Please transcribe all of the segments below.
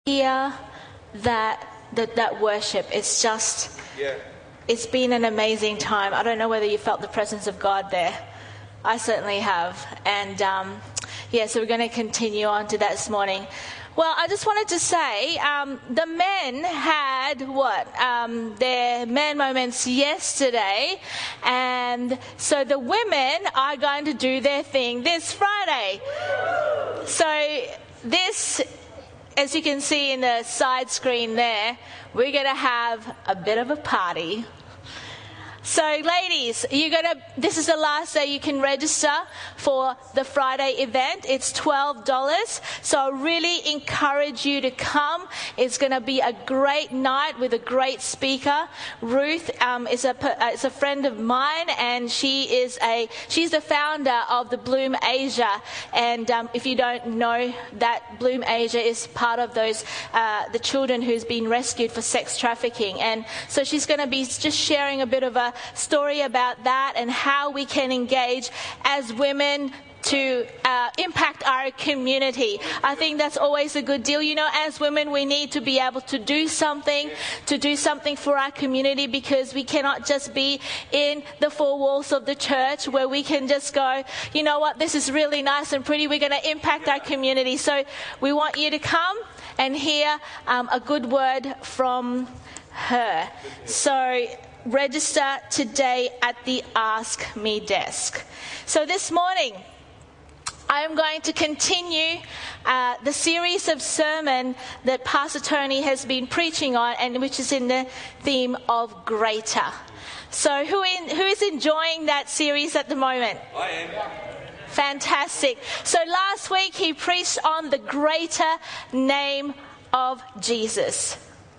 hear that worship, it's just, it's been an amazing time. I don't know whether you felt the presence of God there. I certainly have. And so we're going to continue on to that this morning. Well, I just wanted to say, the men had their men moments yesterday, and so the women are going to do their thing this Friday. So this, as you can see in the side screen there, we're going to have a bit of a party. So ladies, this is the last day you can register for the Friday event. It's $12. So I really encourage you to come. It's going to be a great night with a great speaker. Ruth is a friend of mine, and she's the founder of the Bloom Asia. And if you don't know, that Bloom Asia is part of those the children who's been rescued for sex trafficking. And so she's going to be just sharing a bit of a story about that and how we can engage as women to impact our community. I think that's always a good deal. You know, as women, we need to be able to do something for our community, because we cannot just be in the four walls of the church where we can just go, you know what, this is really nice and pretty. We're going to impact our community. So we want you to come and hear a good word from her. So register today at the Ask Me desk. So this morning, I am going to continue the series of sermon that Pastor Tony has been preaching on, and which is in the theme of greater. So who is enjoying that series at the moment? I am. Fantastic. So last week he preached on the greater name of Jesus.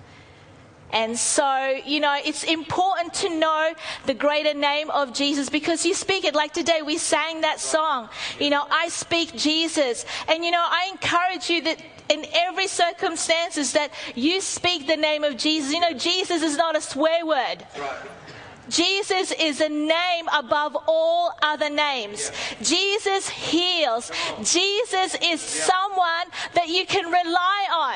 And so, you know, it's important to know the greater name of Jesus, because you speak it. Like today we sang that song, you know, I speak Jesus. And, you know, I encourage you that in every circumstances that you speak the name of Jesus. You know, Jesus is not a swear word. Right. Jesus is a name above all other names. Yeah. Jesus heals. Jesus is someone that you can rely on.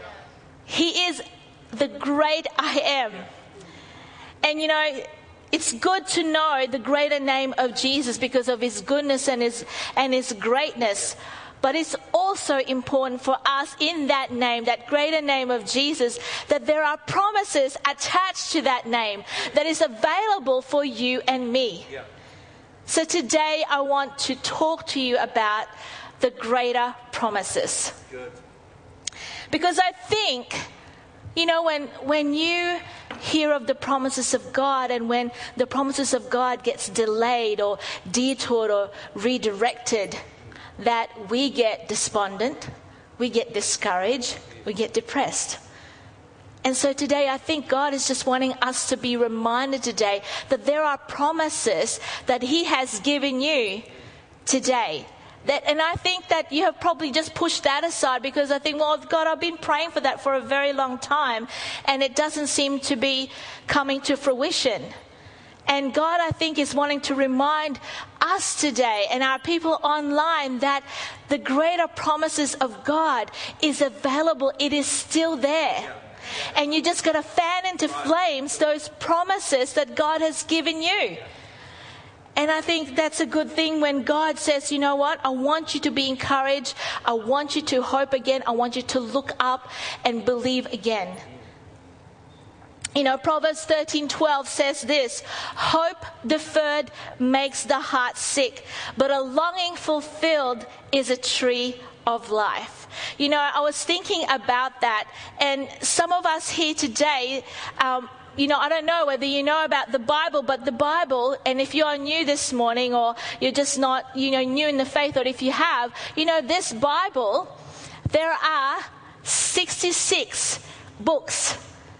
He is the great I am. And you know, it's good to know the greater name of Jesus because of his goodness and his greatness. But it's also important for us in that name, that greater name of Jesus, that there are promises attached to that name that is available for you and me. Yeah. So today I want to talk to you about the greater promises. Good. Because I think, you know, when you hear of the promises of God, and when the promises of God gets delayed or detoured or redirected, that we get despondent, we get discouraged, we get depressed. And so today I think God is just wanting us to be reminded today that there are promises that he has given you today. And I think that you have probably just pushed that aside, because I think, well, God, I've been praying for that for a very long time, and it doesn't seem to be coming to fruition. And God, I think, is wanting to remind us today and our people online that the greater promises of God is available. It is still there. And you just got to fan into flames those promises that God has given you. And I think that's a good thing when God says, you know what, I want you to be encouraged. I want you to hope again. I want you to look up and believe again. You know, Proverbs 13:12 says this: hope deferred makes the heart sick, but a longing fulfilled is a tree of life. You know, I was thinking about that, and some of us here today, you know, I don't know whether you know about the Bible, but the Bible, and if you're new this morning, or you're just not, you know, new in the faith, or if you have, you know, this Bible, there are 66 books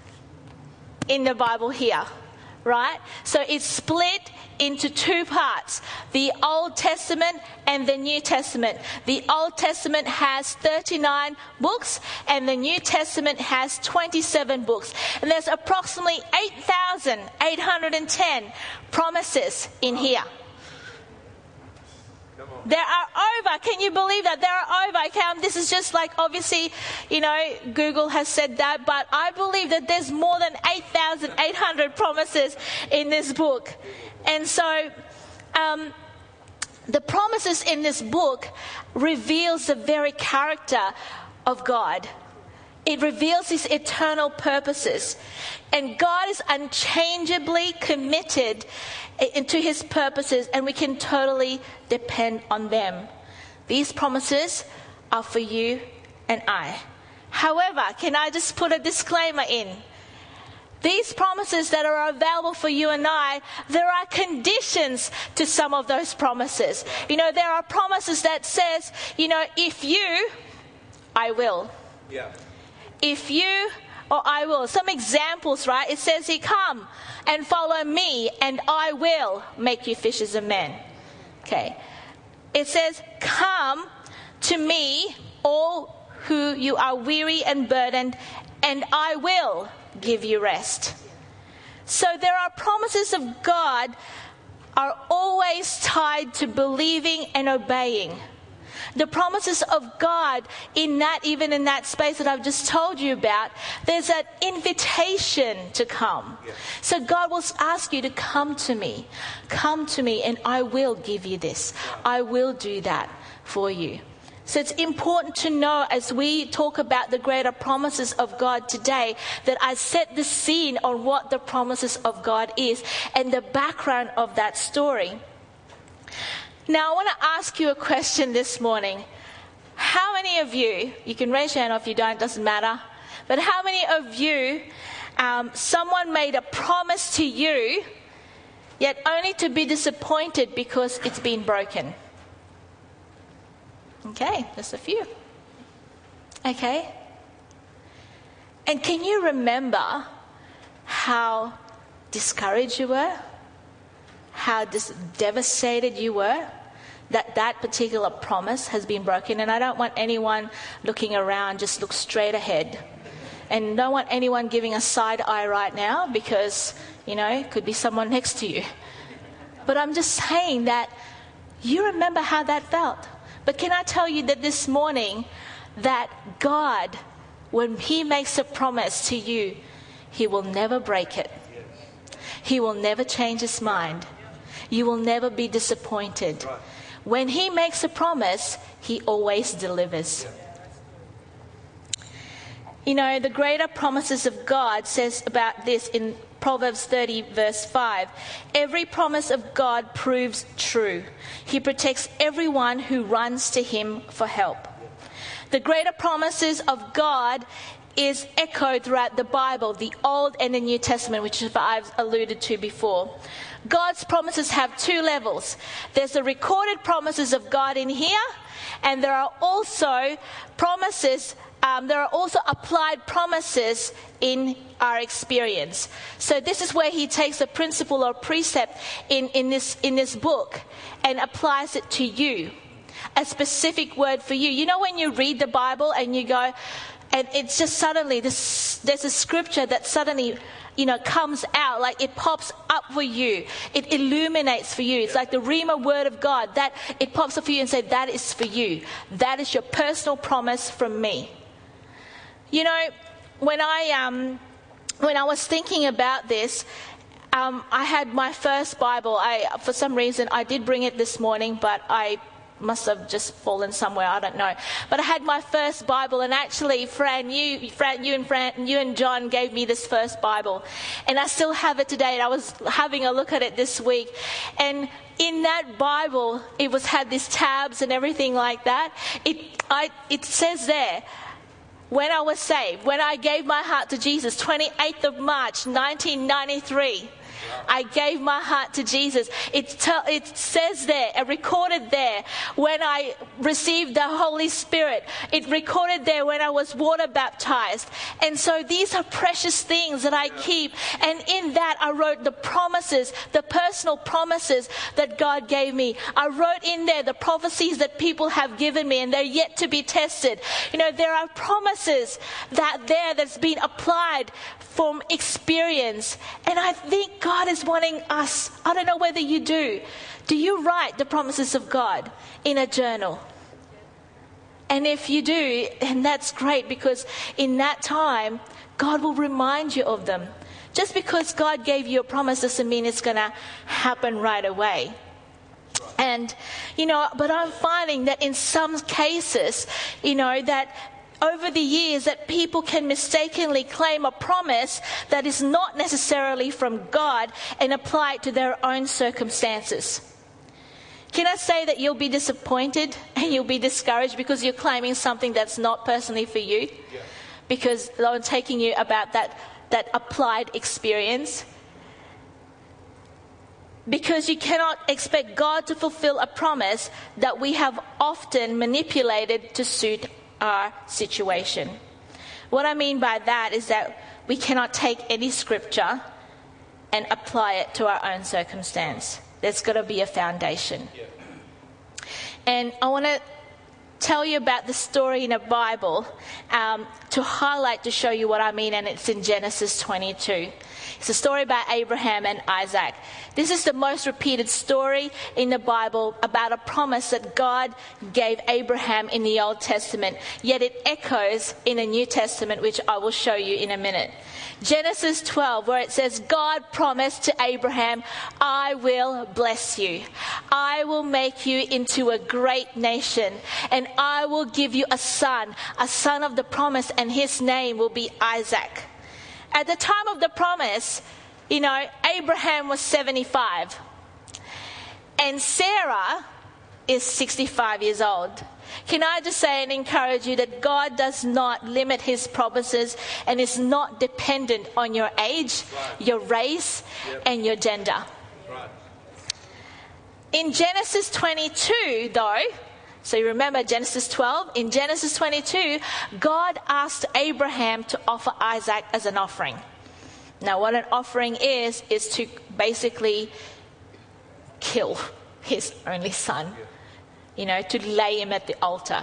in the Bible here, right? So it's split into two parts, the Old Testament and the New Testament. The Old Testament has 39 books, and the New Testament has 27 books. And there's approximately 8,810 promises in here. Come There are over. Can you believe that? There are over. Okay, this is just like, obviously, Google has said that, but I believe that there's more than 8,800 promises in this book. And so, the promises in this book reveals the very character of God. It reveals his eternal purposes. And God is unchangeably committed to his purposes, and we can totally depend on them. These promises are for you and I. However, can I just put a disclaimer in? These promises that are available for you and I, there are conditions to some of those promises. There are promises that says, if you, I will. Yeah. If you, or I will. Some examples, right? It says here, come and follow me and I will make you fishers of men. Okay. It says, come to me, all who you are weary and burdened, and I will give you rest. So there are promises of God are always tied to believing and obeying. The promises of God even in that space that I've just told you about, there's an invitation to come. Yeah. So God will ask you to come to me, and I will give you this. I will do that for you. So it's important to know, as we talk about the greater promises of God today, that I set the scene on what the promises of God is and the background of that story. Now, I want to ask you a question this morning. How many of you can raise your hand, or if you don't, it doesn't matter, but how many of you, someone made a promise to you, yet only to be disappointed because it's been broken? Okay, just a few. Okay. And can you remember how discouraged you were? How devastated you were that particular promise has been broken? And I don't want anyone looking around, just look straight ahead. And don't want anyone giving a side eye right now, because, it could be someone next to you. But I'm just saying that you remember how that felt. But can I tell you that this morning, that God, when he makes a promise to you, he will never break it. He will never change his mind. You will never be disappointed. When he makes a promise, he always delivers. The greater promises of God says about this in Proverbs 30 verse 5. Every promise of God proves true. He protects everyone who runs to him for help. The greater promises of God is echoed throughout the Bible, the Old and the New Testament, which I've alluded to before. God's promises have two levels. There's the recorded promises of God in here, and there are also promises. There are also applied promises in our experience. So this is where he takes a principle or precept in this book and applies it to you. A specific word for you. When you read the Bible and you go, and it's just suddenly there's a scripture that suddenly comes out, like it pops up for you. It illuminates for you. It's like the Rhema word of God that it pops up for you and says, that is for you. That is your personal promise from me. When I was thinking about this, I had my first Bible. For some reason, I did bring it this morning, but I must have just fallen somewhere. I don't know. But I had my first Bible, and actually, you and John gave me this first Bible, and I still have it today. And I was having a look at it this week, and in that Bible, it had these tabs and everything like that. It says there, when I was saved, when I gave my heart to Jesus, 28th of March, 1993. I gave my heart to Jesus. It says there, recorded there, when I received the Holy Spirit. It recorded there when I was water baptized. And so these are precious things that I keep. And in that I wrote the promises, the personal promises that God gave me. I wrote in there the prophecies that people have given me, and they're yet to be tested. There are promises that's been applied from experience. And I think God God is wanting us, I don't know whether you do. Do you write the promises of God in a journal? And if you do, then that's great, because in that time, God will remind you of them. Just because God gave you a promise doesn't mean it's going to happen right away. And, but I'm finding that in some cases, that over the years that people can mistakenly claim a promise that is not necessarily from God and apply it to their own circumstances. Can I say that you'll be disappointed and you'll be discouraged because you're claiming something that's not personally for you? Yeah. Because I'm taking you about that applied experience. Because you cannot expect God to fulfill a promise that we have often manipulated to suit our situation. What I mean by that is that we cannot take any scripture and apply it to our own circumstance. There's got to be a foundation. Yeah. And I want to tell you about the story in the Bible to show you what I mean, and it's in Genesis 22. It's a story about Abraham and Isaac. This is the most repeated story in the Bible about a promise that God gave Abraham in the Old Testament, yet it echoes in the New Testament, which I will show you in a minute. Genesis 12, where it says, God promised to Abraham, I will bless you. I will make you into a great nation, and I will give you a son of the promise, and his name will be Isaac. At the time of the promise, Abraham was 75, and Sarah is 65 years old. Can I just say and encourage you that God does not limit his promises and is not dependent on your age, your race, and your gender. In Genesis 22, though, so you remember Genesis 12, in Genesis 22, God asked Abraham to offer Isaac as an offering. Now, what an offering is to basically kill his only son. To lay him at the altar.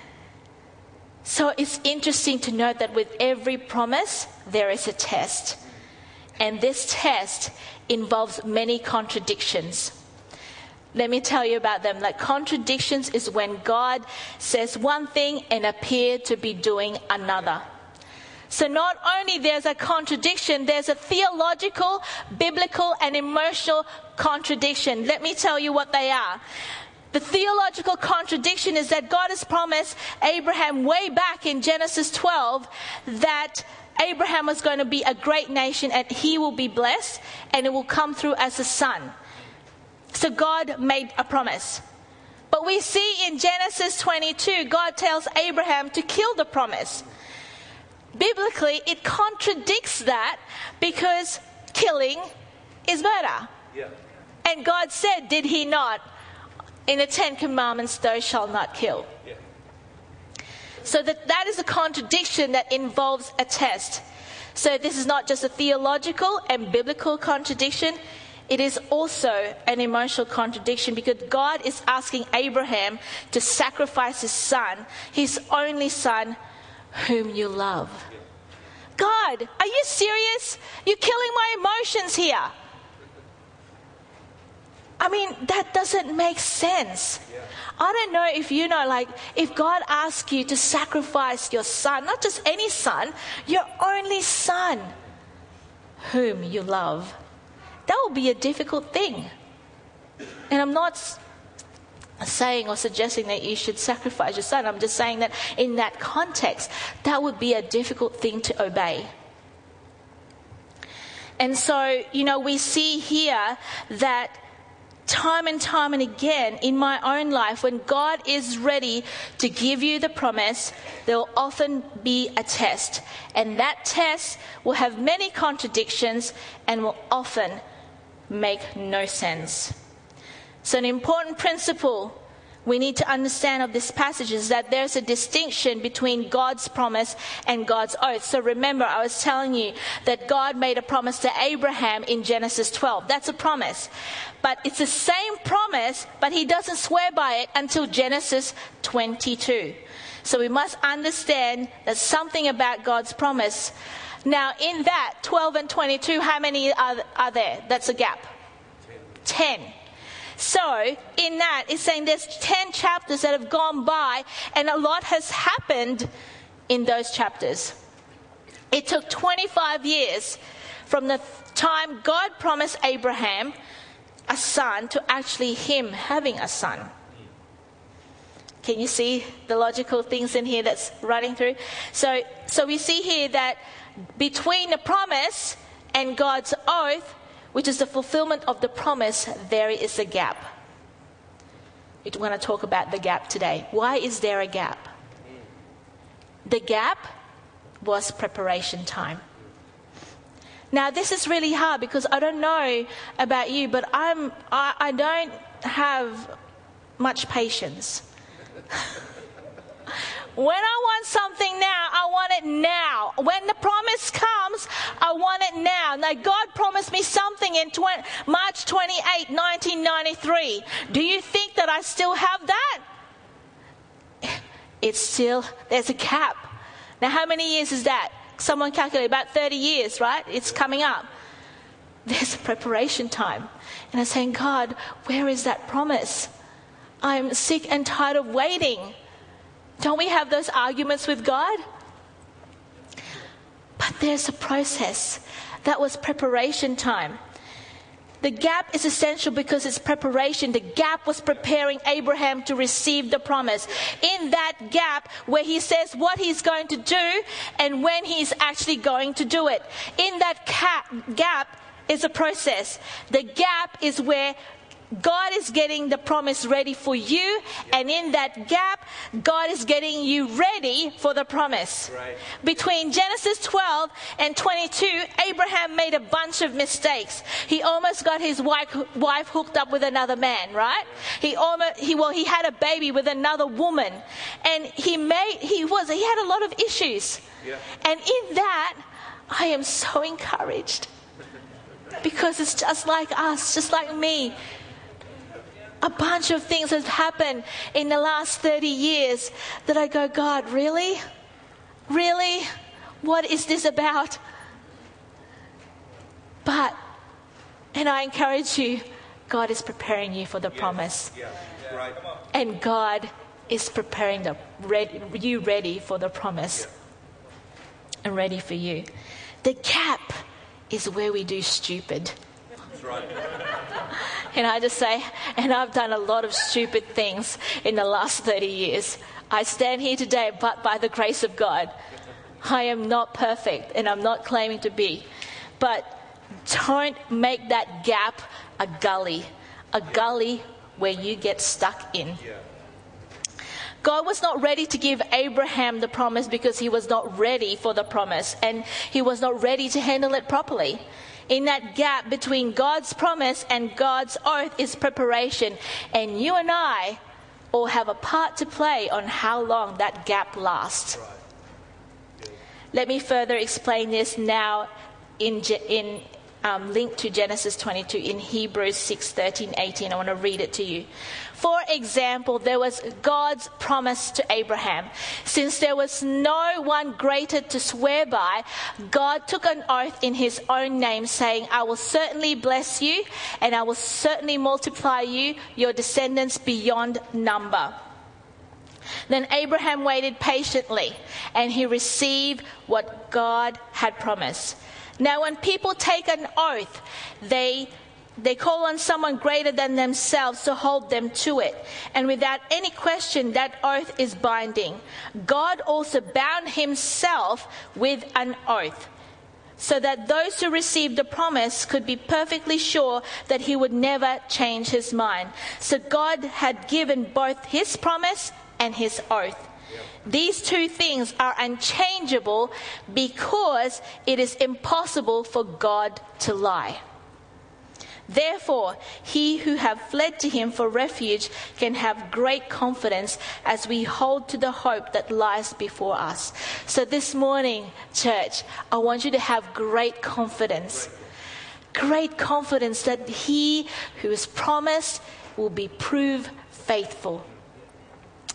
So it's interesting to note that with every promise, there is a test. And this test involves many contradictions. Let me tell you about them. Like, contradictions is when God says one thing and appears to be doing another. So not only there's a contradiction, there's a theological, biblical, and emotional contradiction. Let me tell you what they are. The theological contradiction is that God has promised Abraham way back in Genesis 12 that Abraham was going to be a great nation and he will be blessed and it will come through as a son. So God made a promise. But we see in Genesis 22, God tells Abraham to kill the promise. Biblically, it contradicts that because killing is murder. Yeah. And God said, did he not? In the 10 Commandments, thou shalt not kill. Yeah. So that is a contradiction that involves a test. So this is not just a theological and biblical contradiction. It is also an emotional contradiction because God is asking Abraham to sacrifice his son, his only son, whom you love. Yeah. God, are you serious? You're killing my emotions here. I mean, that doesn't make sense. Yeah. I don't know if you know, if God asks you to sacrifice your son, not just any son, your only son, whom you love, that will be a difficult thing. And I'm not saying or suggesting that you should sacrifice your son. I'm just saying that in that context, that would be a difficult thing to obey. And so, we see here that time and time and again in my own life, when God is ready to give you the promise, there will often be a test. And that test will have many contradictions and will often make no sense. So an important principle we need to understand of this passage is that there's a distinction between God's promise and God's oath. So remember, I was telling you that God made a promise to Abraham in Genesis 12. That's a promise. But it's the same promise, but he doesn't swear by it until Genesis 22. So we must understand that something about God's promise. Now in that 12 and 22, how many are there? That's a gap. 10. So in that, it's saying there's 10 chapters that have gone by, and a lot has happened in those chapters. It took 25 years from the time God promised Abraham a son to actually him having a son. Can you see the logical things in here that's running through? So we see here that between the promise and God's oath, which is the fulfillment of the promise, there is a gap. We're going to talk about the gap today. Why is there a gap? The gap was preparation time. Now this is really hard because I don't know about you, but I don't have much patience. When I want something now, I want it now. When the promise comes, I want it now. Now, God promised me something in March 28, 1993. Do you think that I still have that? There's a gap. Now, how many years is that? Someone calculate, about 30 years, right? It's coming up. There's a preparation time. And I'm saying, God, where is that promise? I'm sick and tired of waiting. Don't we have those arguments with God? But there's a process. That was preparation time. The gap is essential because it's preparation. The gap was preparing Abraham to receive the promise. In that gap where he says what he's going to do and when he's actually going to do it. In that gap is a process. The gap is where God is getting the promise ready for you, and in that gap, God is getting you ready for the promise. Right. Between Genesis 12 and 22, Abraham made a bunch of mistakes. He almost got his wife hooked up with another man, right? He had a baby with another woman, and he had a lot of issues. Yeah. And in that, I am so encouraged because it's just like us, just like me. A bunch of things have happened in the last 30 years that I go, God, really? Really? What is this about? And I encourage you, God is preparing you for the promise. Yeah. Right. And God is preparing you ready for the promise. And ready for you. The gap is where we do stupid. That's right. And I just say, and I've done a lot of stupid things in the last 30 years. I stand here today, but by the grace of God. I am not perfect, and I'm not claiming to be. But don't make that gap a gully where you get stuck in. God was not ready to give Abraham the promise because he was not ready for the promise, and he was not ready to handle it properly. In that gap between God's promise and God's oath is preparation. And you and I all have a part to play on how long that gap lasts. Let me further explain this now in linked to Genesis 22 in Hebrews 6:13-18. I want to read it to you. For example, there was God's promise to Abraham. Since there was no one greater to swear by, God took an oath in his own name, saying, I will certainly bless you, and I will certainly multiply you, your descendants beyond number. Then Abraham waited patiently, and he received what God had promised. Now, when people take an oath, they call on someone greater than themselves to hold them to it. And without any question, that oath is binding. God also bound himself with an oath, so that those who received the promise could be perfectly sure that he would never change his mind. So God had given both his promise and his oath. These two things are unchangeable because it is impossible for God to lie. Therefore, he who have fled to him for refuge can have great confidence as we hold to the hope that lies before us. So this morning, church, I want you to have great confidence. Great confidence that he who is promised will be proved faithful.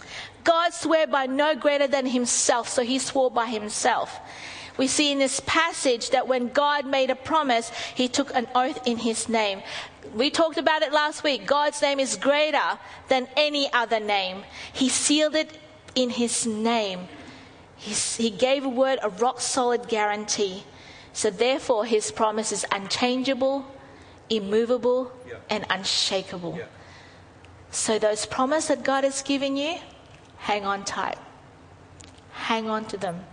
God swore by no greater than himself, so he swore by himself. We see in this passage that when God made a promise, he took an oath in his name. We talked about it last week. God's name is greater than any other name. He sealed it in his name. He gave a word, a rock-solid guarantee. So therefore, his promise is unchangeable, immovable, and unshakable. So those promises that God has given you, hang on tight. Hang on to them.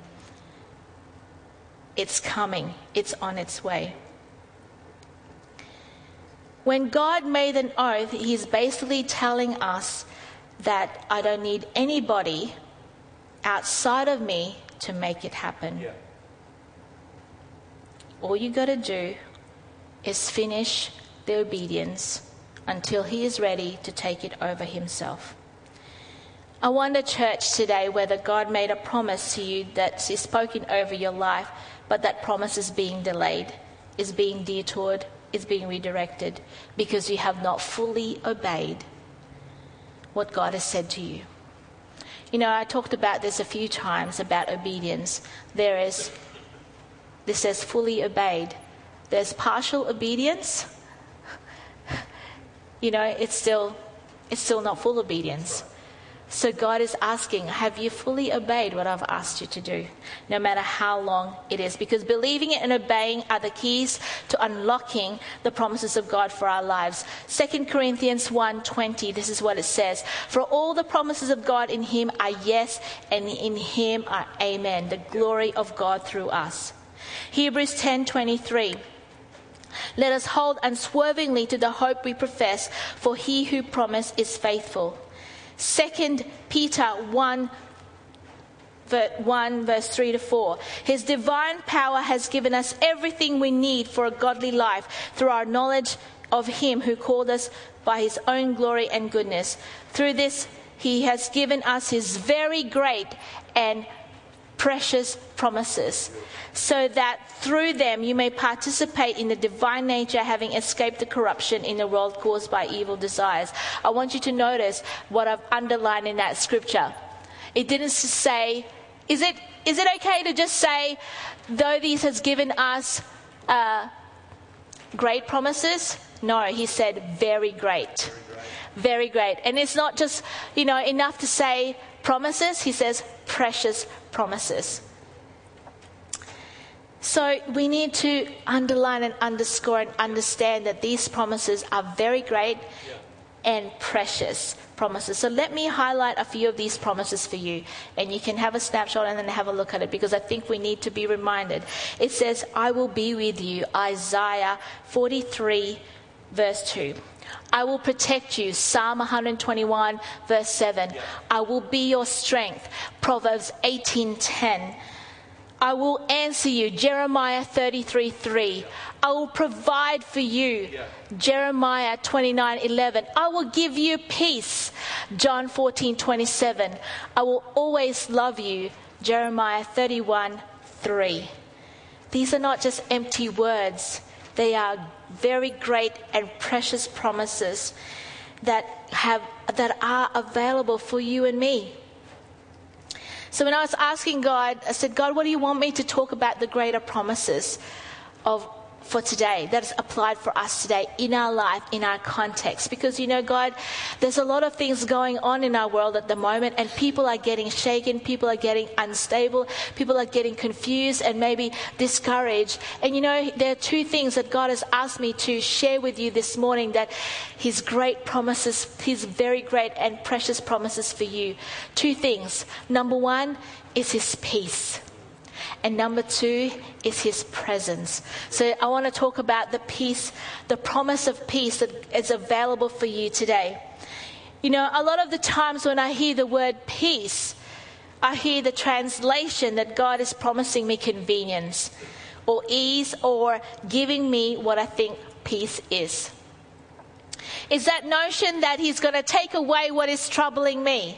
It's coming. It's on its way. When God made an oath, he's basically telling us that I don't need anybody outside of me to make it happen. All you got to do is finish the obedience until he is ready to take it over himself. I wonder, church, today whether God made a promise to you that is spoken over your life, but that promise is being delayed, is being detoured, is being redirected because you have not fully obeyed what God has said to you. You know, I talked about this a few times about obedience. This says fully obeyed. There's partial obedience. You know, it's still not full obedience. So God is asking, have you fully obeyed what I've asked you to do? No matter how long it is. Because believing it and obeying are the keys to unlocking the promises of God for our lives. 2 Corinthians 1:20, this is what it says. For all the promises of God in him are yes, and in him are amen. The glory of God through us. Hebrews 10:23. Let us hold unswervingly to the hope we profess, for he who promised is faithful. 2 Peter 1 verse 3-4. His divine power has given us everything we need for a godly life through our knowledge of him who called us by his own glory and goodness. Through this, he has given us his very great and precious promises, so that through them you may participate in the divine nature, having escaped the corruption in the world caused by evil desires. I want you to notice what I've underlined in that scripture. It didn't say, is it okay to just say, though these has given us great promises? No, he said very great. Very great. And it's not just, enough to say promises. He says precious promises. So we need to underline and underscore and understand that these promises are very great and precious promises. So let me highlight a few of these promises for you, and you can have a snapshot and then have a look at it, because I think we need to be reminded. It says, I will be with you, Isaiah 43 verse 2. I will protect you, Psalm 121 verse 7. I will be your strength, Proverbs 18:10. I will answer you, Jeremiah 33:3. I will provide for you, Jeremiah 29:11. I will give you peace, John 14:27. I will always love you, Jeremiah 31:3. These are not just empty words. They are very great and precious promises that are available for you and me. So when I was asking God, I said, God, what do you want me to talk about the greater promises for today that is applied for us today in our life, in our context? Because, God, there's a lot of things going on in our world at the moment, and people are getting shaken, people are getting unstable, people are getting confused and maybe discouraged. And, there are two things that God has asked me to share with you this morning, that his great promises, his very great and precious promises for you. Two things. Number one is his peace. And number two is his presence. So I want to talk about the peace, the promise of peace that is available for you today. A lot of the times when I hear the word peace, I hear the translation that God is promising me convenience or ease, or giving me what I think peace is. Is that notion that he's going to take away what is troubling me.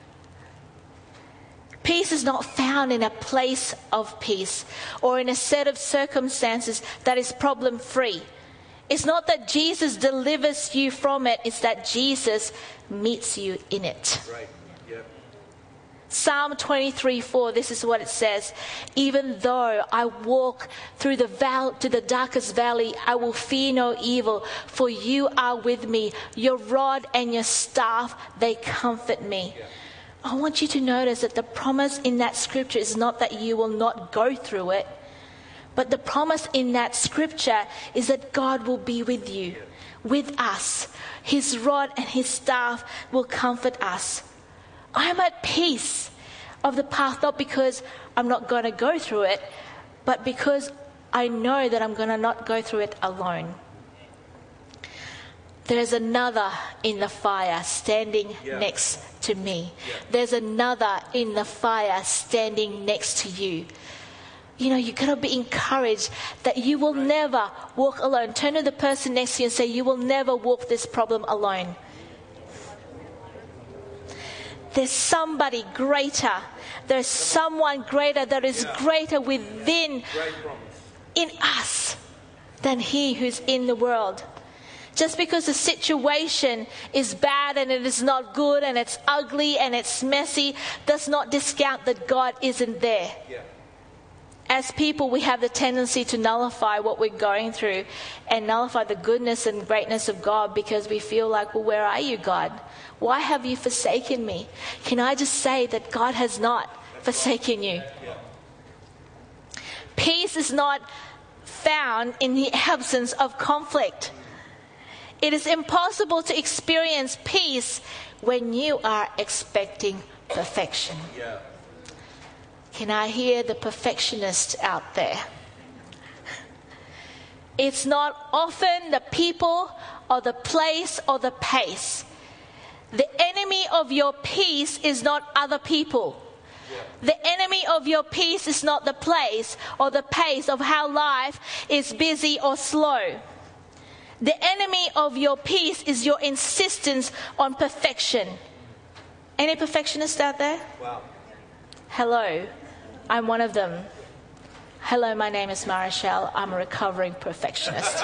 Peace is not found in a place of peace or in a set of circumstances that is problem-free. It's not that Jesus delivers you from it, it's that Jesus meets you in it. Right. Yep. Psalm 23:4, this is what it says. Even though I walk through the darkest valley, I will fear no evil, for you are with me. Your rod and your staff, they comfort me. Yeah. I want you to notice that the promise in that scripture is not that you will not go through it, but the promise in that scripture is that God will be with you, with us. His rod and his staff will comfort us. I'm at peace of the path, not because I'm not going to go through it, but because I know that I'm going to not go through it alone. There's another in the fire standing next to me. There's another in the fire standing next to you. You know, you've got to be encouraged that you will never walk alone. Turn to the person next to you and say, you will never walk this problem alone. There's somebody greater. There's someone greater that is greater within in us than he who's in the world. Just because the situation is bad and it is not good and it's ugly and it's messy does not discount that God isn't there. Yeah. As people, we have the tendency to nullify what we're going through and nullify the goodness and greatness of God because we feel like, well, where are you, God? Why have you forsaken me? Can I just say that God has not forsaken you? Peace is not found in the absence of conflict. It is impossible to experience peace when you are expecting perfection. Yeah. Can I hear the perfectionist out there? It's not often the people or the place or the pace. The enemy of your peace is not other people. The enemy of your peace is not the place or the pace of how life is busy or slow. The enemy of your peace is your insistence on perfection. Any perfectionists out there? Wow. Hello, I'm one of them. Hello, my name is Marichelle. I'm a recovering perfectionist.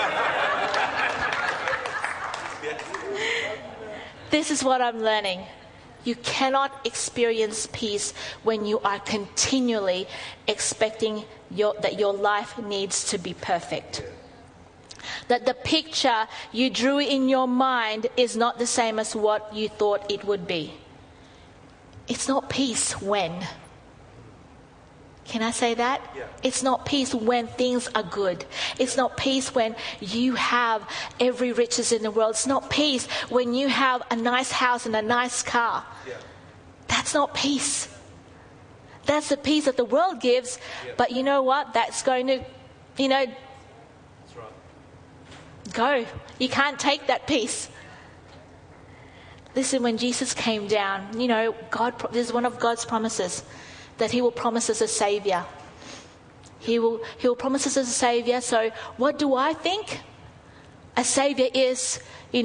This is what I'm learning. You cannot experience peace when you are continually expecting that your life needs to be perfect. That the picture you drew in your mind is not the same as what you thought it would be. It's not peace when. Can I say that? Yeah. It's not peace when things are good. It's not peace when you have every riches in the world. It's not peace when you have a nice house and a nice car. Yeah. That's not peace. That's the peace that the world gives. Yeah. But you know what? That's going to, That's right. Go. You can't take that peace. Listen, when Jesus came down, God. This is one of God's promises, that he will promise us a Savior. He will promise us a Savior. So what do I think? A Savior is,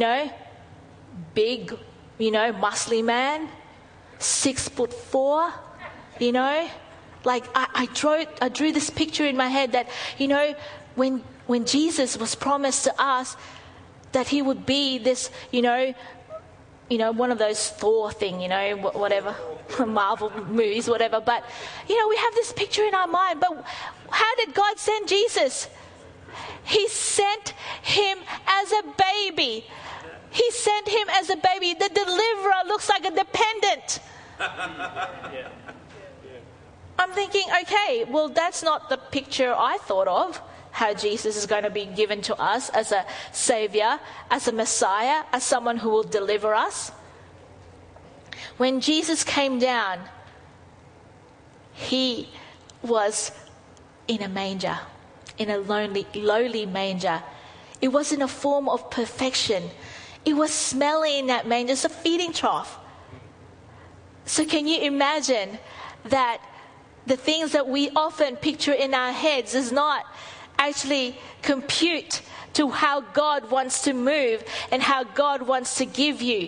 big, muscly man, 6'4", Like I drew this picture in my head that, when Jesus was promised to us that he would be this, one of those Thor thing, whatever, Marvel movies, whatever. But, we have this picture in our mind. But how did God send Jesus? He sent him as a baby. He sent him as a baby. The deliverer looks like a dependent. I'm thinking, okay, well, that's not the picture I thought of. How Jesus is going to be given to us as a Savior, as a Messiah, as someone who will deliver us. When Jesus came down, he was in a manger, in a lowly manger. It wasn't a form of perfection. It was smelly in that manger. It's a feeding trough. So can you imagine that the things that we often picture in our heads is not actually compute to how God wants to move and how God wants to give you.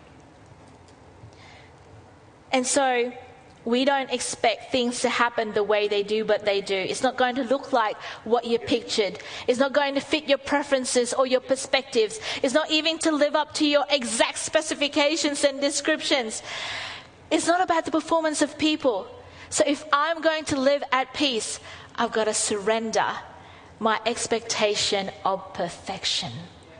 And so we don't expect things to happen the way they do, but they do. It's not going to look like what you pictured. It's not going to fit your preferences or your perspectives. It's not even to live up to your exact specifications and descriptions. It's not about the performance of people. So if I'm going to live at peace, I've got to surrender my expectation of perfection.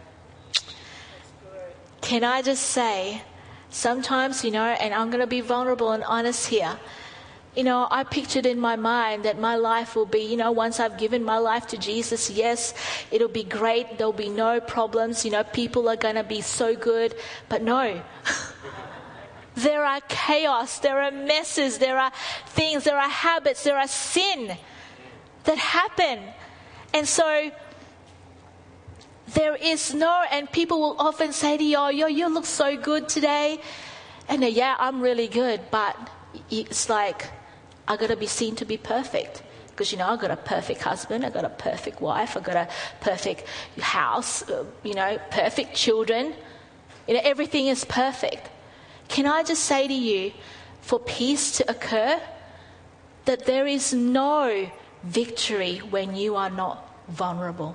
Can I just say, sometimes, and I'm going to be vulnerable and honest here, I pictured in my mind that my life will be, once I've given my life to Jesus, yes, it'll be great. There'll be no problems. People are going to be so good. But no. There are chaos. There are messes. There are things. There are habits. There are sin that happen. And so there is and people will often say to you, oh, you look so good today. And yeah, I'm really good. But it's like, I got to be seen to be perfect. Because, I've got a perfect husband. I've got a perfect wife. I've got a perfect house, perfect children. Everything is perfect. Can I just say to you, for peace to occur, that there is no victory when you are not vulnerable.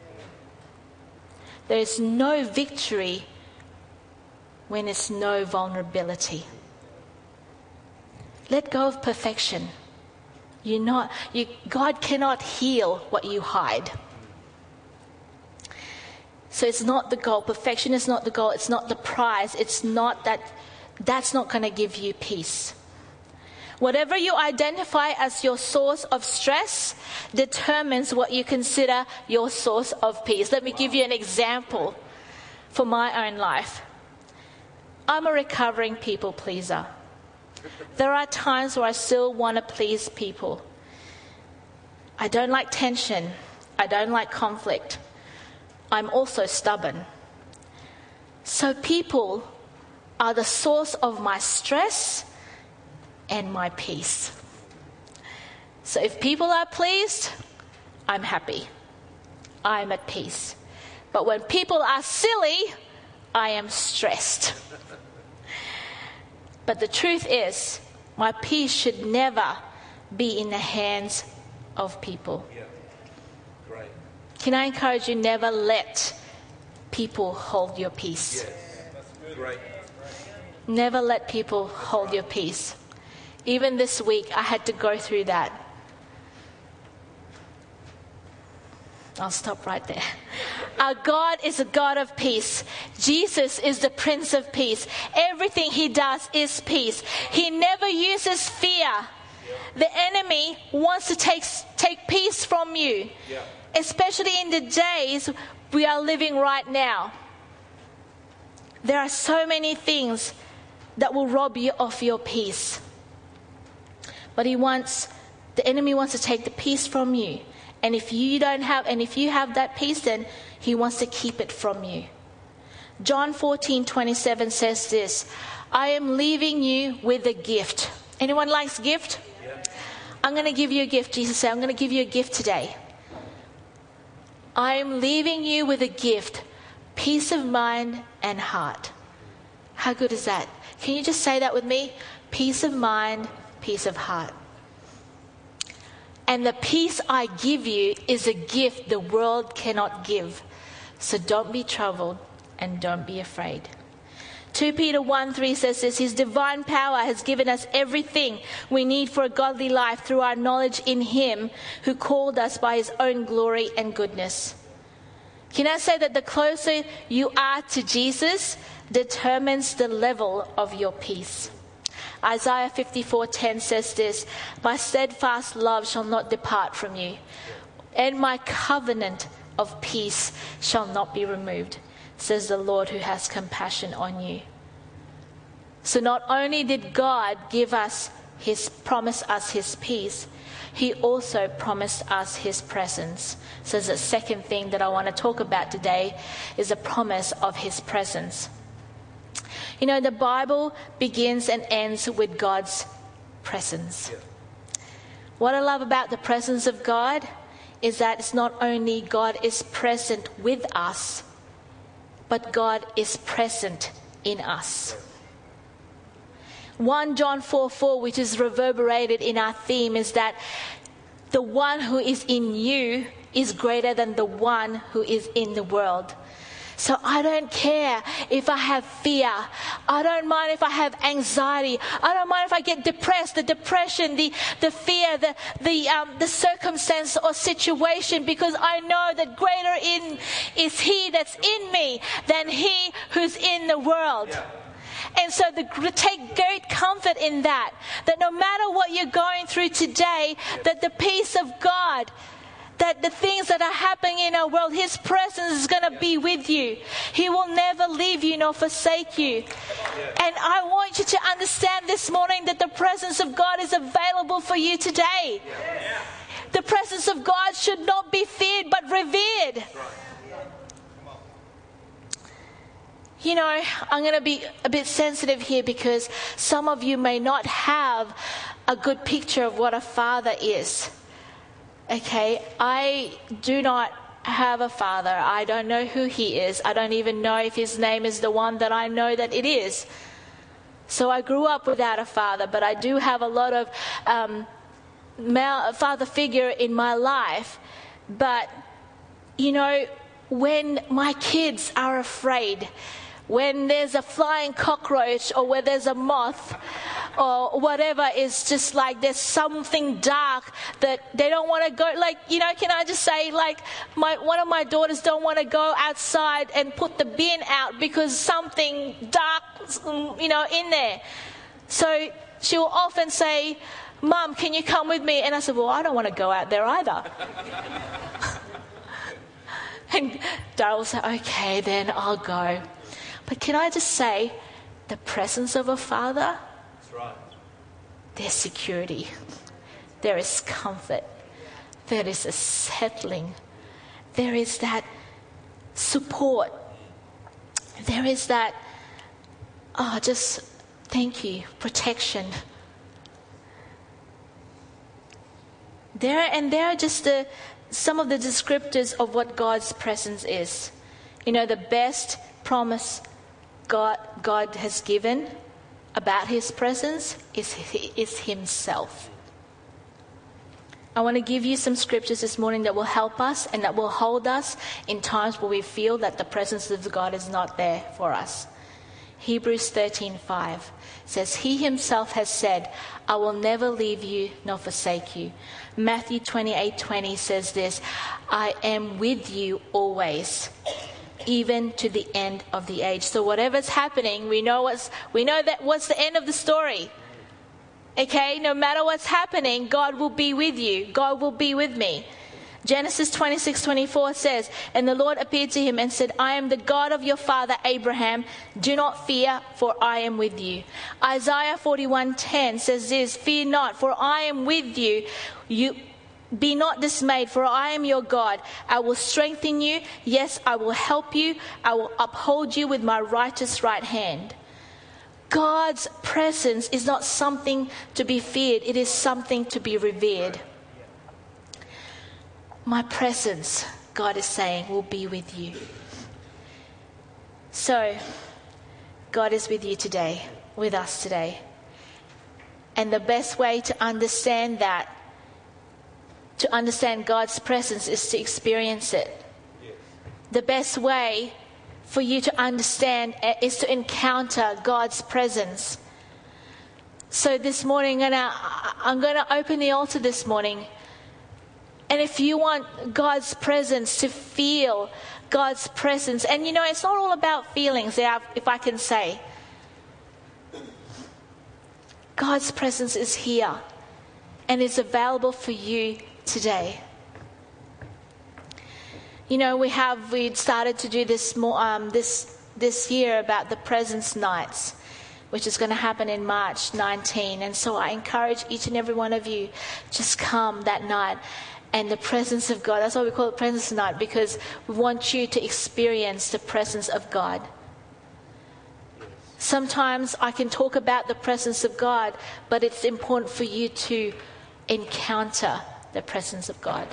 There is no victory when it's no vulnerability. Let go of perfection. God cannot heal what you hide. So it's not the goal. Perfection is not the goal. It's not the prize. It's not that. That's not going to give you peace. Whatever you identify as your source of stress determines what you consider your source of peace. Let me give you an example for my own life. I'm a recovering people pleaser. There are times where I still want to please people. I don't like tension. I don't like conflict. I'm also stubborn. So people are the source of my stress and my peace. So if people are pleased, I'm happy. I'm at peace. But when people are silly, I am stressed. But the truth is, my peace should never be in the hands of people. Yeah. Great. Can I encourage you, never let people hold your peace. Yes. That's great. Never let people hold your peace. Even this week, I had to go through that. I'll stop right there. Our God is a God of peace. Jesus is the Prince of Peace. Everything he does is peace. He never uses fear. The enemy wants to take peace from you, especially in the days we are living right now. There are so many things that will rob you of your peace. But the enemy wants to take the peace from you. And if you have that peace, then he wants to keep it from you. John 14:27 says this, I am leaving you with a gift. Anyone likes gift? Yeah. I'm going to give you a gift. Jesus said, I'm going to give you a gift today. I am leaving you with a gift, peace of mind and heart. How good is that? Can you just say that with me? Peace of mind, peace of heart. And the peace I give you is a gift the world cannot give. So don't be troubled and don't be afraid. 2 Peter 1:3 says this, His divine power has given us everything we need for a godly life through our knowledge in Him who called us by His own glory and goodness. Can I say that the closer you are to Jesus determines the level of your peace? Isaiah 54:10 says this, My steadfast love shall not depart from you, and my covenant of peace shall not be removed, says the Lord who has compassion on you. So not only did God promise us his peace, he also promised us his presence. So the second thing that I want to talk about today is a promise of his presence. You know, the Bible begins and ends with God's presence. What I love about the presence of God is that it's not only God is present with us, but God is present in us. 1 John 4:4, which is reverberated in our theme, is that the one who is in you is greater than the one who is in the world. So I don't care if I have fear. I don't mind if I have anxiety. I don't mind if I get depressed, the depression, the fear, the circumstance or situation, because I know that greater is He that's in me than he who's in the world. Yeah. And so take great comfort in that no matter what you're going through today, that the peace of God, that the things that are happening in our world, His presence is going to be with you. He will never leave you nor forsake you. And I want you to understand this morning that the presence of God is available for you today. The presence of God should not be feared but revered. You know, I'm going to be a bit sensitive here because some of you may not have a good picture of what a father is. Okay, I do not have a father. I don't know who he is. I don't even know if his name is the one that I know that it is. So I grew up without a father, but I do have a lot of male father figure in my life. But, you know, when my kids are afraid, when there's a flying cockroach or where there's a moth or whatever, is just like there's something dark that they don't want to go, like, you know, can I just say, like, one of my daughters don't want to go outside and put the bin out because something dark, you know, in there. So she'll often say, Mum, can you come with me? And I said, well, I don't want to go out there either. And Daryl will say, okay, then I'll go. But can I just say, the presence of a father, that's right. There's security, there is comfort, there is a settling, there is that support, there is that, just thank you, protection. There are just some of the descriptors of what God's presence is. You know, the best promise God has given about His presence is Himself. I want to give you some scriptures this morning that will help us and that will hold us in times where we feel that the presence of God is not there for us. Hebrews 13:5 says, He Himself has said, I will never leave you nor forsake you. Matthew 28:20 says this, I am with you always, even to the end of the age. So whatever's happening, we know that what's the end of the story. Okay, no matter what's happening, God will be with you. God will be with me. Genesis 26:24 says, and the Lord appeared to him and said, I am the God of your father Abraham. Do not fear, for I am with you. Isaiah 41:10 says this, fear not, for I am with you. Be not dismayed, for I am your God. I will strengthen you. Yes, I will help you. I will uphold you with my righteous right hand. God's presence is not something to be feared. It is something to be revered. My presence, God is saying, will be with you. So, God is with you today, with us today. And the best way to understand that, to understand God's presence, is to experience it. Yes. The best way for you to understand is to encounter God's presence. So this morning, I'm going to open the altar this morning. And if you want God's presence, to feel God's presence, and you know, it's not all about feelings, if I can say. God's presence is here and it's available for you today. You know, we started to do this more this year about the presence nights, which is going to happen in March 19. And so I encourage each and every one of you, just come that night. And the presence of God, that's why we call it presence night, because we want you to experience the presence of God. Sometimes I can talk about the presence of God, but it's important for you to encounter the presence of God.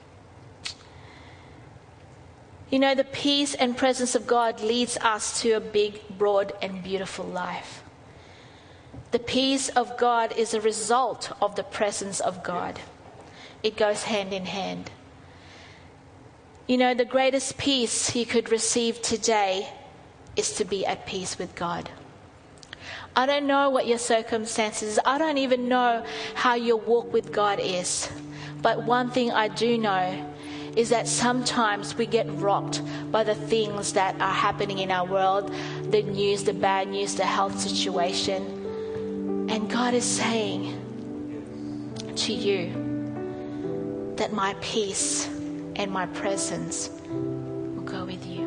You know, the peace and presence of God leads us to a big, broad, and beautiful life. The peace of God is a result of the presence of God. It goes hand in hand. You know, the greatest peace you could receive today is to be at peace with God. I don't know what your circumstances, I don't even know how your walk with God is. But one thing I do know is that sometimes we get rocked by the things that are happening in our world, the news, the bad news, the health situation. And God is saying to you that my peace and my presence will go with you.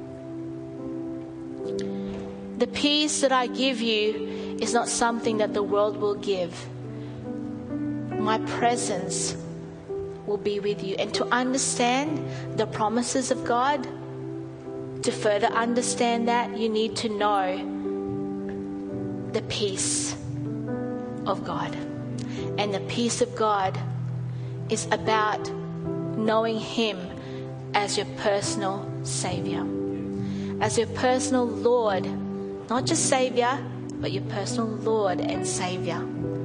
The peace that I give you is not something that the world will give. My presence will be with you. And to understand the promises of God, to further understand that, you need to know the peace of God. And the peace of God is about knowing Him as your personal Savior, as your personal Lord, not just Savior, but your personal Lord and Savior.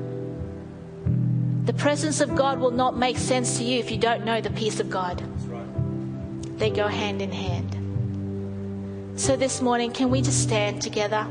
The presence of God will not make sense to you if you don't know the peace of God. That's right. They go hand in hand. So this morning, can we just stand together?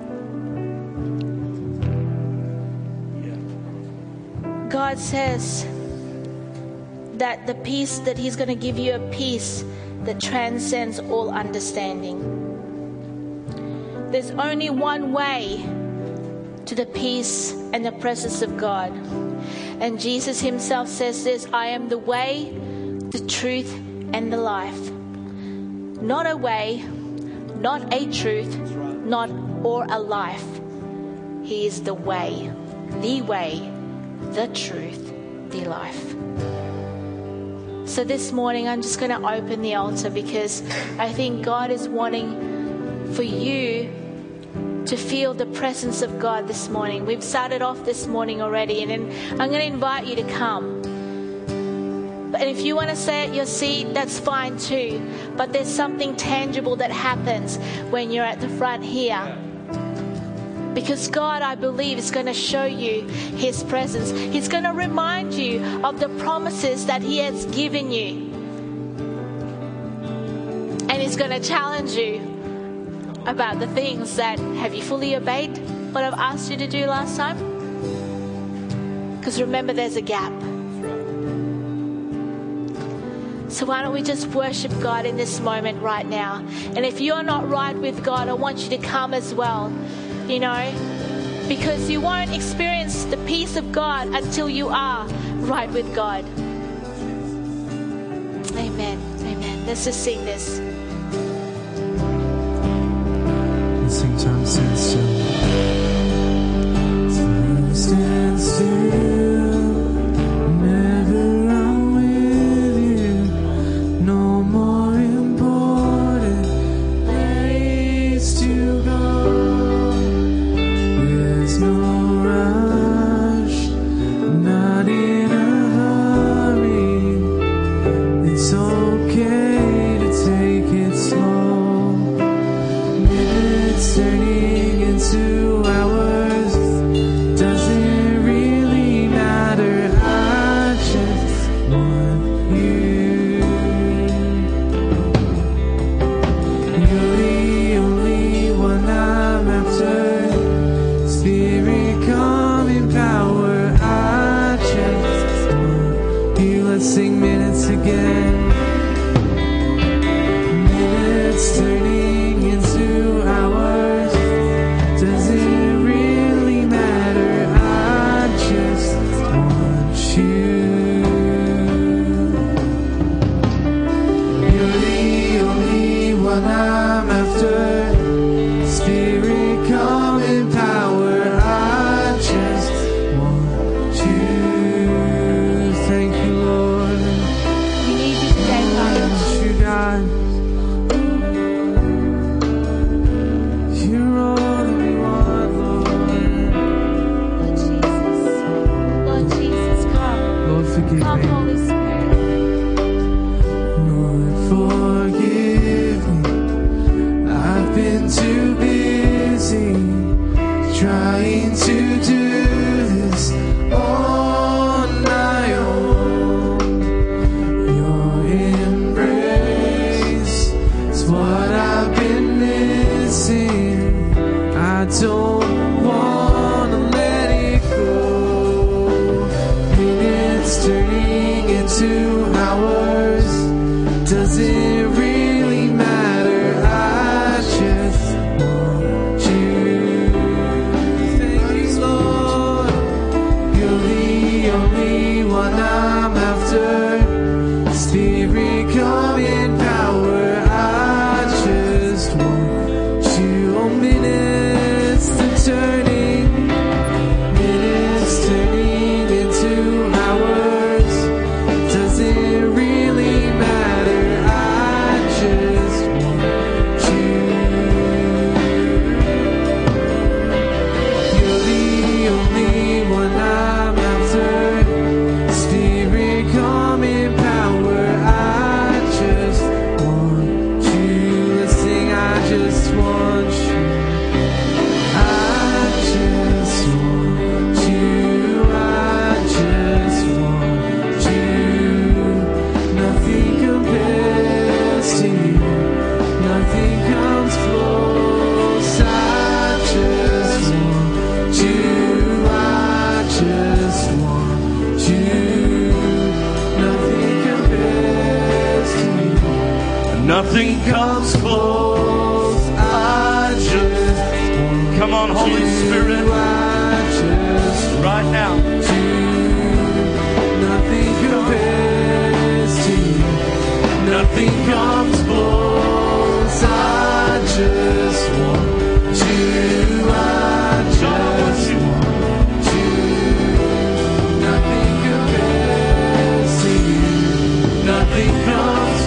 God says that the peace, that He's going to give you a peace that transcends all understanding. There's only one way to the peace and the presence of God. And Jesus Himself says this, I am the way, the truth, and the life. Not a way, not a truth, not or a life. He is the way, the truth, the life. So this morning I'm just going to open the altar because I think God is wanting for you to feel the presence of God this morning. We've started off this morning already, and I'm going to invite you to come. And if you want to stay at your seat, that's fine too. But there's something tangible that happens when you're at the front here. Because God, I believe, is going to show you His presence. He's going to remind you of the promises that He has given you. And He's going to challenge you about the things that, have you fully obeyed what I've asked you to do last time? Because remember, there's a gap. So why don't we just worship God in this moment right now? And if you're not right with God, I want you to come as well, you know, because you won't experience the peace of God until you are right with God. Amen. Amen. Let's just sing this. Sing time, stand still. Stand still. Never I'm with you. No more important place to go. There's no rush, not in a hurry. It's okay to take it slow. Turning into hours, doesn't really matter. I just want you. You're the only one I'm after. Spirit, come in power. I just want you. Let's sing minutes again. Minutes turning into hours. Does it really matter? I just want you. You're the only one I'm after. Spirit, come in power. I just want you. Thank you, Lord. We need you today, God. Thank you, God. You're all that we want, Lord. Lord Jesus, come. Lord, forgive Come, me. Holy Spirit. Lord, forgive me. I've been too busy trying to do this on my own. Your embrace Does it really matter? I just want you. Thank you, Lord. You're the only one I'm after. Spirit, come in power. I just want you. Oh, minutes to turning into hours. Does it really matter? I just want you. You're the only one I'm after. Spirit, come in power. I just want you. Let's sing. I just want you. I just want you. I just want you. Nothing compares to you. Nothing comes close. I just want you. I just want you. Nothing compares to you. Nothing comes close. I just want Come on, Holy you. Spirit, I just right now. nothing compares to you. Nothing comes close. I just want you. I just want you. Nothing compares to you. Nothing comes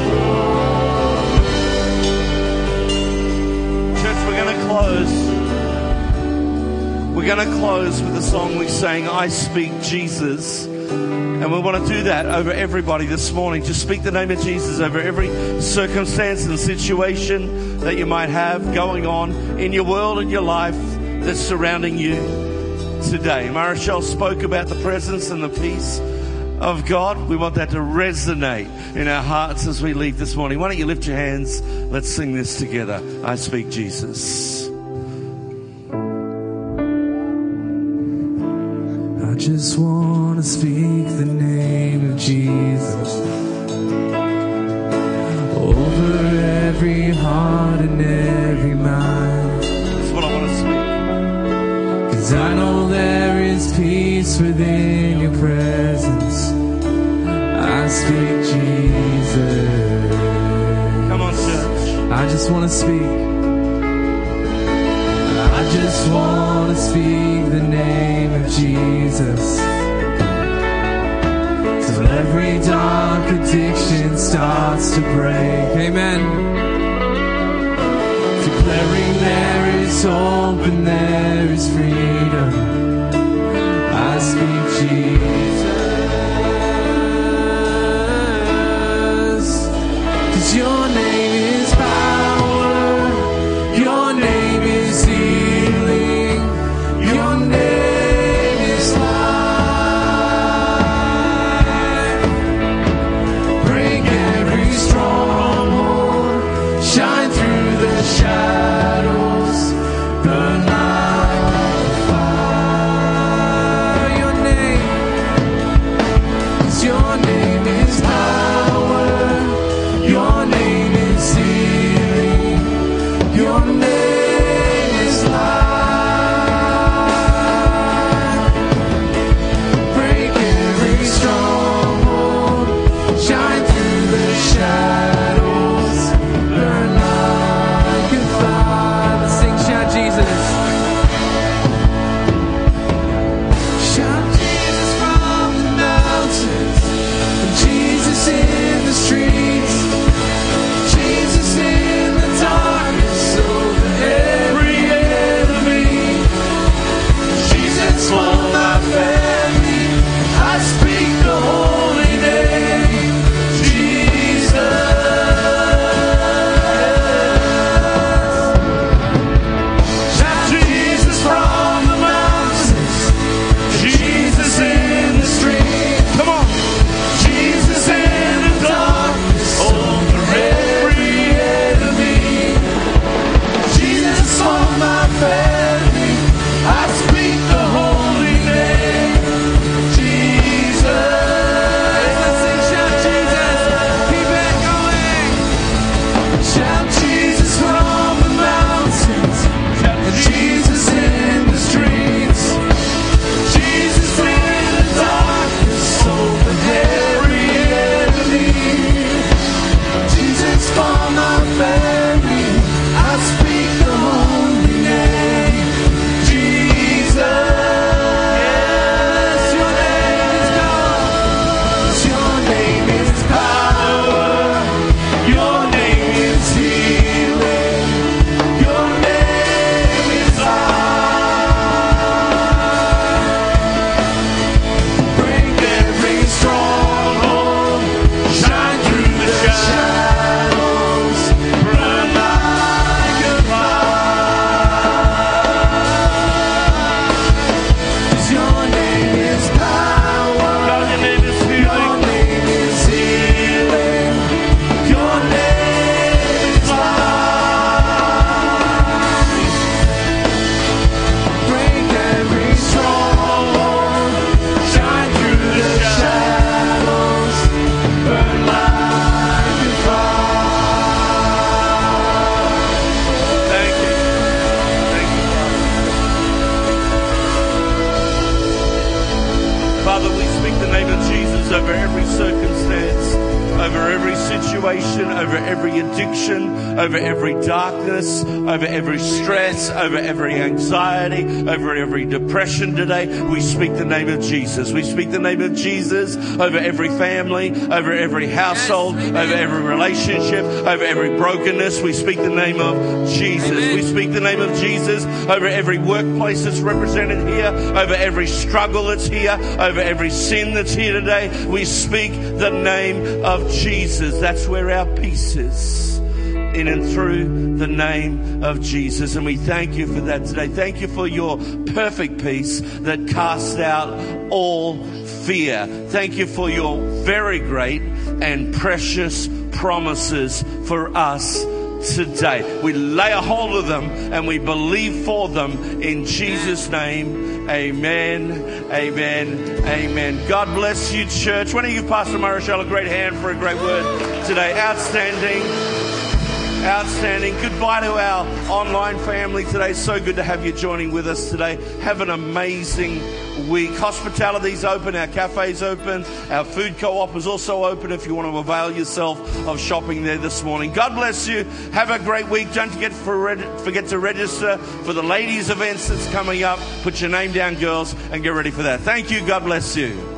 close. Church, we're going to close. We're going to close with a song we sang, I Speak Jesus. And we want to do that over everybody this morning. Just speak the name of Jesus over every circumstance and situation that you might have going on in your world and your life that's surrounding you today. Marichelle spoke about the presence and the peace of God. We want that to resonate in our hearts as we leave this morning. Why don't you lift your hands? Let's sing this together. I speak Jesus. I just want to speak the name of Jesus over every heart and every mind. That's what I want to speak. 'Cause I know there is peace within your presence. I speak Jesus. Come on, church. I just want to speak. I just want to speak the name of Jesus till every dark addiction starts to break. Amen. Declaring there is hope and there is freedom. I speak Jesus. 'Cause your name is power. Your name is healing. Your name is life. Break every stronghold. Shine through the shadows. Burn like fire. Your name, 'cause your name is power. Your name is healing. situation, over every addiction, over every darkness, over every stress, over every anxiety, over every depression today. We speak the name of Jesus. We speak the name of Jesus over every family, over every household, over every relationship, over every brokenness. We speak the name of Jesus. We speak the name of Jesus over every workplace that's represented here, over every struggle that's here, over every sin that's here today. We speak the name of Jesus. That's where our peace is. In and through the name of Jesus. And we thank you for that today. Thank you for your perfect peace that casts out all fear. Thank you for your very great and precious promises for us today. We lay a hold of them and we believe for them in Jesus' name. Amen, amen, amen. God bless you, church. Why don't you give Pastor Marichelle a great hand for a great word today? Outstanding. Outstanding. Goodbye to our online family today. So good to have you joining with us today. Have an amazing week. Hospitality's open. Our cafe's open. Our food co-op is also open if you want to avail yourself of shopping there this morning. God bless you. Have a great week. Don't forget to register for the ladies' events that's coming up. Put your name down, girls, and get ready for that. Thank you. God bless you.